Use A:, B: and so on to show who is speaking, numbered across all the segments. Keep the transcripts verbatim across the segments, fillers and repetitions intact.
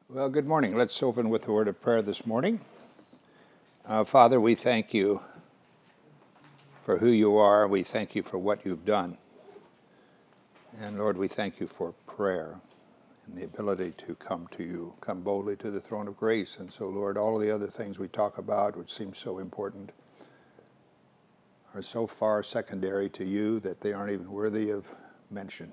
A: Well, good morning. Let's open with a word of prayer this morning. Uh, Father, we thank you for who you are. We thank you for what you've done. And Lord, we thank you for prayer and the ability to come to you, come boldly to the throne of grace. And so, Lord, all of the other things we talk about, which seem so important, are so far secondary to you that they aren't even worthy of mention.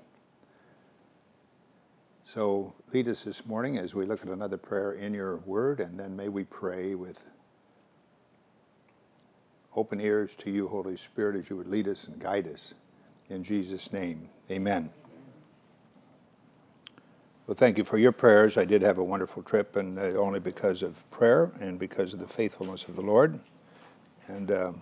A: So lead us this morning as we look at another prayer in your word, and then may we pray with open ears to you, Holy Spirit, as you would lead us and guide us. In Jesus' name, amen. Well, thank you for your prayers. I did have a wonderful trip, and uh, only because of prayer and because of the faithfulness of the Lord. And um,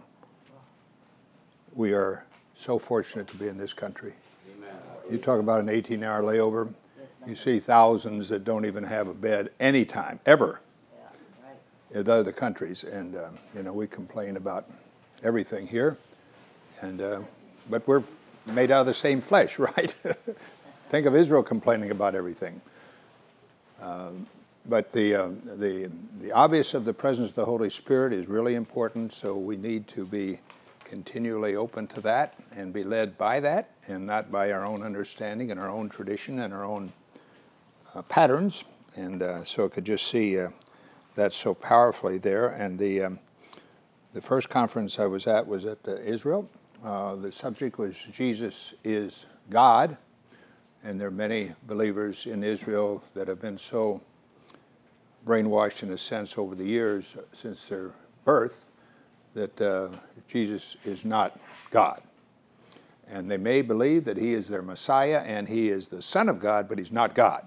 A: we are so fortunate to be in this country. Amen. You talk about an eighteen-hour layover. You see thousands that don't even have a bed anytime, ever, yeah, right. in other countries. And, uh, you know, we complain about everything here. And uh, but we're made out of the same flesh, right? Think of Israel complaining about everything. Uh, but the, uh, the, the obvious of the presence of the Holy Spirit is really important, so we need to be continually open to that and be led by that and not by our own understanding and our own tradition and our own Uh, patterns, and uh, so I could just see uh, that so powerfully there. And the um, the first conference I was at was at uh, Israel. Uh, the subject was Jesus is God, and there are many believers in Israel that have been so brainwashed in a sense over the years since their birth that uh, Jesus is not God. And they may believe that he is their Messiah and he is the Son of God, but he's not God.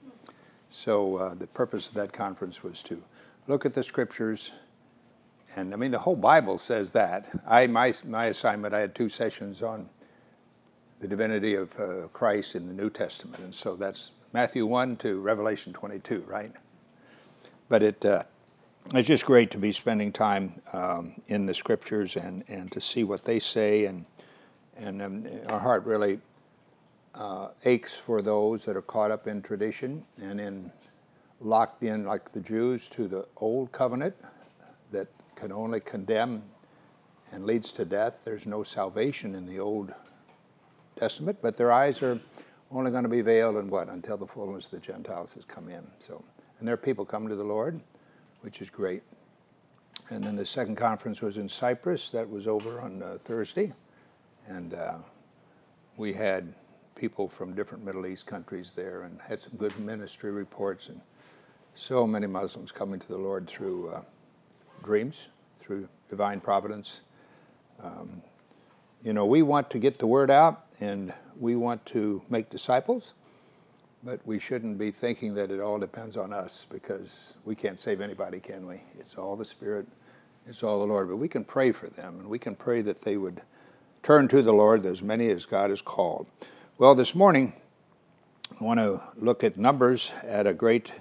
A: So uh, the purpose of that conference was to look at the scriptures, and I mean the whole Bible says that. I my my assignment, I had two sessions on the divinity of uh, Christ in the New Testament, and so that's Matthew one to Revelation twenty-two, right? But it uh, it's just great to be spending time um, in the scriptures and, and to see what they say, and and um, our heart really Uh, aches for those that are caught up in tradition and in locked in like the Jews to the old covenant that can only condemn and leads to death. There's no salvation in the Old Testament, but their eyes are only going to be veiled in what? Until the fullness of the Gentiles has come in. So, and there are people coming to the Lord, which is great. And then the second conference was in Cyprus. That was over on uh, Thursday, and uh, we had people from different Middle East countries there and had some good ministry reports, and so many Muslims coming to the Lord through uh, dreams, through divine providence. Um, you know, we want to get the word out and we want to make disciples, but we shouldn't be thinking that it all depends on us, because we can't save anybody, can we? It's all the Spirit, it's all the Lord. But we can pray for them, and we can pray that they would turn to the Lord, as many as God has called. Well, this morning, I want to look at Numbers, at a great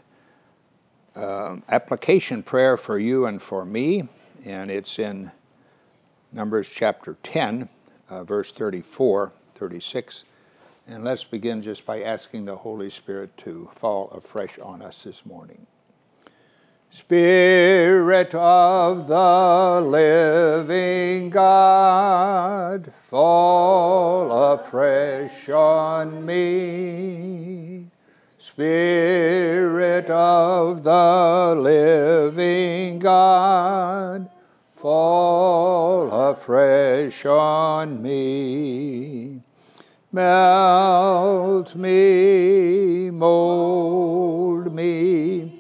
A: uh, application prayer for you and for me, and it's in Numbers chapter ten, uh, verse thirty-four, thirty-six. And let's begin just by asking the Holy Spirit to fall afresh on us this morning. Spirit of the living God, fall afresh on me. Spirit of the living God, fall afresh on me. Melt me, mold me,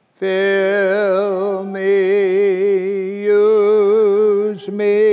A: fill me, use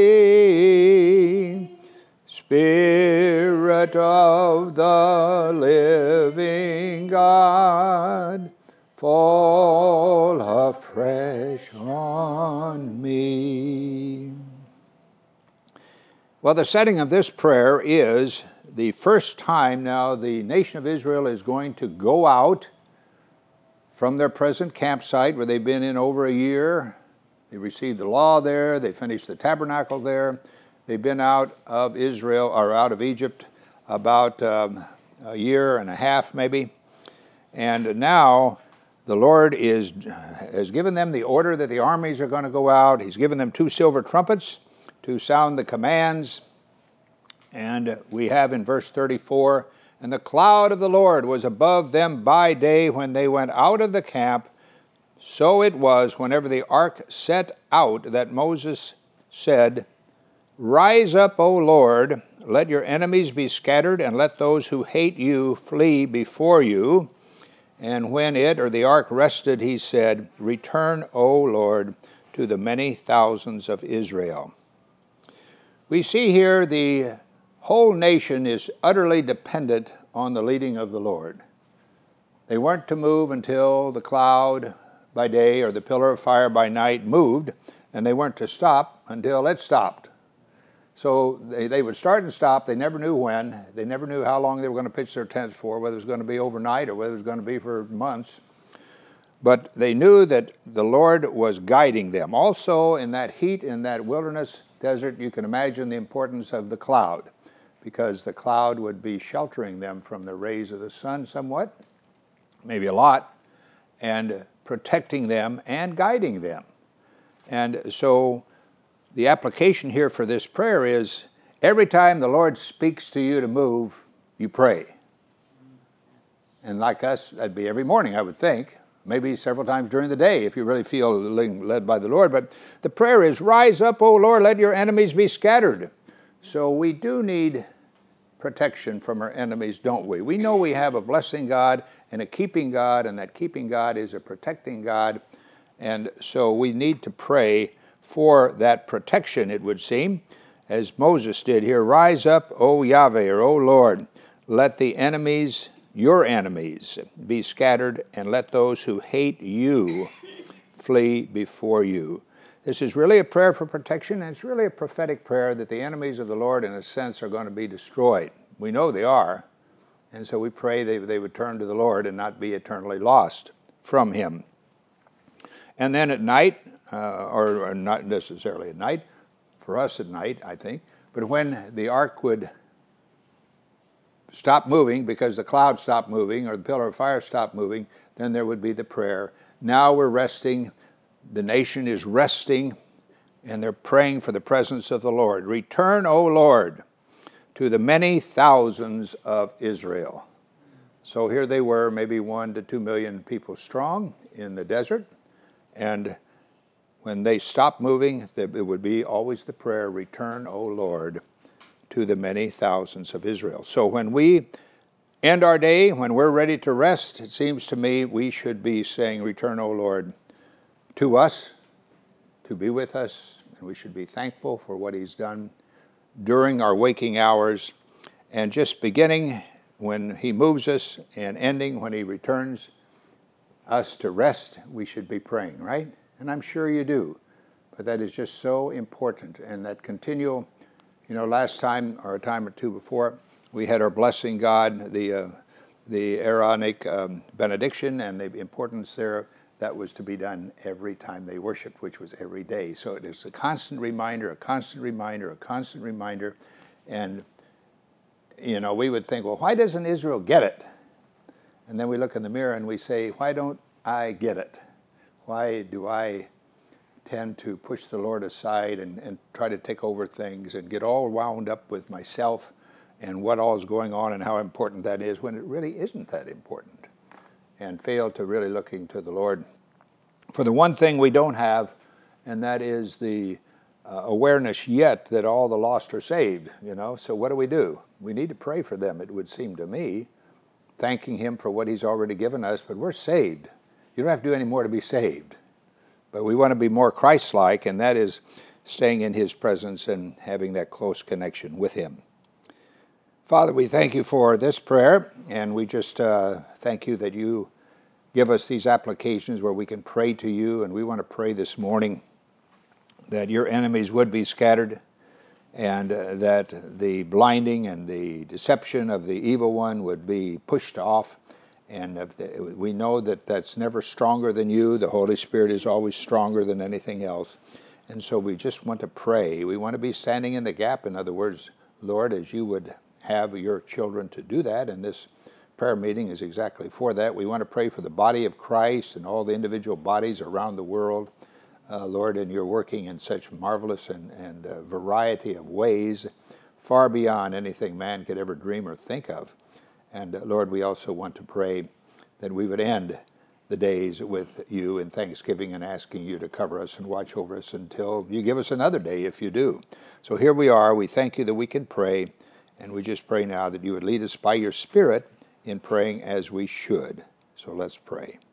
A: me. Spirit of the living God, fall afresh on me. Well, the setting of this prayer is the first time now the nation of Israel is going to go out from their present campsite where they've been in over a year. They received the law there. They finished the tabernacle there. They've been out of Israel, or out of Egypt, about um, a year and a half maybe. And now the Lord is, has given them the order that the armies are going to go out. He's given them two silver trumpets to sound the commands. And we have in verse thirty-four, and the cloud of the Lord was above them by day when they went out of the camp. So it was whenever the ark set out that Moses said, Rise up, O Lord, let your enemies be scattered, and let those who hate you flee before you. And when it, or the ark, rested, he said, Return, O Lord, to the many thousands of Israel. We see here the whole nation is utterly dependent on the leading of the Lord. They weren't to move until the cloud by day or the pillar of fire by night moved, and they weren't to stop until it stopped. So they, they would start and stop. They never knew when. They never knew how long they were going to pitch their tents for, whether it was going to be overnight or whether it was going to be for months. But they knew that the Lord was guiding them. Also, in that heat, in that wilderness desert, you can imagine the importance of the cloud, because the cloud would be sheltering them from the rays of the sun somewhat, maybe a lot, and protecting them and guiding them. And so the application here for this prayer is, every time the Lord speaks to you to move, you pray. And like us, that'd be every morning, I would think. Maybe several times during the day if you really feel led by the Lord. But the prayer is, Rise up, O Lord, let your enemies be scattered. So we do need protection from our enemies, don't we? We know we have a blessing God and a keeping God, and that keeping God is a protecting God. And so we need to pray for that protection, it would seem, as Moses did here. Rise up, O Yahweh, or O Lord, let the enemies, your enemies, be scattered, and let those who hate you flee before you. This is really a prayer for protection, and it's really a prophetic prayer that the enemies of the Lord, in a sense, are going to be destroyed. We know they are, and so we pray they, they would turn to the Lord and not be eternally lost from him. And then at night, uh, or, or not necessarily at night, for us at night, I think, but when the ark would stop moving because the cloud stopped moving or the pillar of fire stopped moving, then there would be the prayer. Now we're resting. The nation is resting, and they're praying for the presence of the Lord. Return, O Lord, to the many thousands of Israel. So here they were, maybe one to two million people strong in the desert, and when they stopped moving, it would be always the prayer, Return, O Lord, to the many thousands of Israel. So when we end our day, when we're ready to rest, it seems to me we should be saying, Return, O Lord, to us, to be with us, and we should be thankful for what he's done during our waking hours, and just beginning when he moves us and ending when he returns us to rest, we should be praying, right? And I'm sure you do, but that is just so important, and that continual, you know, last time or a time or two before, we had our blessing God, the uh, the Aaronic um, benediction, and the importance there. That was to be done every time they worshiped, which was every day. So it is a constant reminder, a constant reminder, a constant reminder. And, you know, we would think, well, why doesn't Israel get it? And then we look in the mirror and we say, why don't I get it? Why do I tend to push the Lord aside and, and try to take over things and get all wound up with myself and what all is going on and how important that is when it really isn't that important? And fail to really looking to the Lord for the one thing we don't have, and that is the uh, awareness yet that all the lost are saved, you know. So what do we do? We need to pray for them, it would seem to me, thanking him for what he's already given us, but we're saved. You don't have to do any more to be saved. But we want to be more Christ-like, and that is staying in his presence and having that close connection with him. Father, we thank you for this prayer, and we just uh, thank you that you give us these applications where we can pray to you, and we want to pray this morning that your enemies would be scattered, and uh, that the blinding and the deception of the evil one would be pushed off, and if the, we know that that's never stronger than you. The Holy Spirit is always stronger than anything else, and so we just want to pray. We want to be standing in the gap, in other words, Lord, as you would have your children to do that in this prayer meeting is exactly for that. We want to pray for the body of Christ and all the individual bodies around the world. Uh, Lord, and you're working in such marvelous and, and uh, variety of ways, far beyond anything man could ever dream or think of. And uh, Lord, we also want to pray that we would end the days with you in thanksgiving and asking you to cover us and watch over us until you give us another day if you do. So here we are. We thank you that we can pray, and we just pray now that you would lead us by your Spirit in praying as we should. So let's pray.